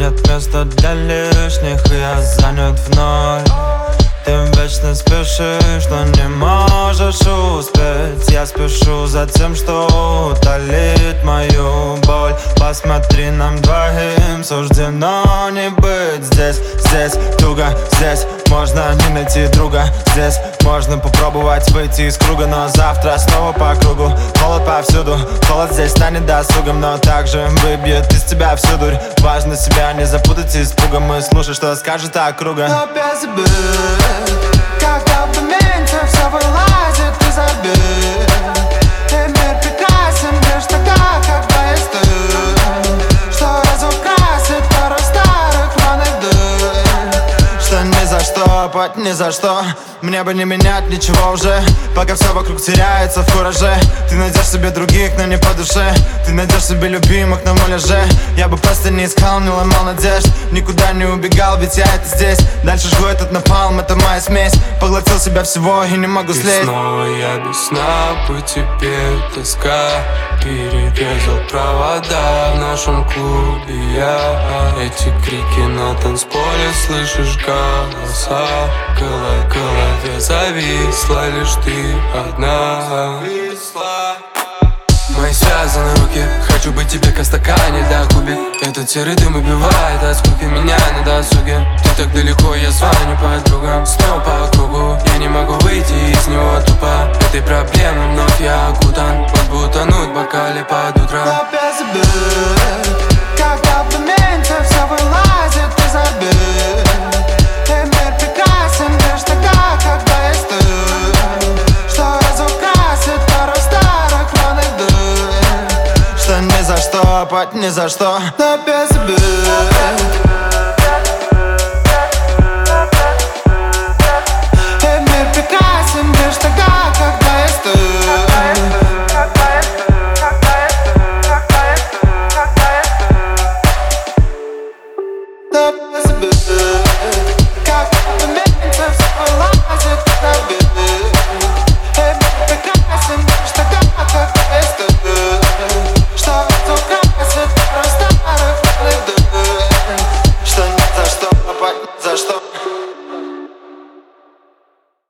нет места для лишних, и я занят вновь. Ты вечно спешишь, но не можешь успеть. Я спешу за тем, что утолит мою боль. Посмотри, нам двоим суждено не быть здесь. Здесь туго, здесь можно не найти друга. Здесь можно попробовать выйти из круга, но завтра снова по кругу. Холод повсюду, холод здесь станет досугом, но также выбьет из тебя всю дурь. Важно себя не запутать испугом и слушай, что скажет округа. Но без обид, когда в моменте все вылазит из орбит. И мир прекрасен лишь тогда, когда есть ты, что разукрасит пару старых рваных дыр. Что ни за что, пать ни за что. Мне бы не менять ничего уже, пока все вокруг теряется в кураже. Ты найдешь себе других, но не по душе. Ты найдешь себе любимых на муляже. Я бы просто не искал, не ломал надежд. Никуда не убегал, ведь я это здесь. Дальше жгу этот напалм, это моя смесь. Поглотил себя всего и не могу слезть. И снова я без сна, по тебе тоска. Перерезал провода в нашем клубе я. Эти крики на танцполе, слышишь голоса. В голове зависла лишь ты одна. Мои связаны руки, хочу быть тебе как в стакане для куби. Этот серый дым убивает от скуки меня на досуге. Ты так далеко, я звоню подругам. Снова по кругу, я не могу выйти из него тупо. Этой проблемой вновь я окутан. Вот бы утонуть в бокале под утро. Но без обид, когда в моменте все вылазит из орбит. И мир прекрасен лишь тогда, когда есть ты, что разукрасит пару старых рваных дыр. Что ни за что, пать ни за что. Но без обид.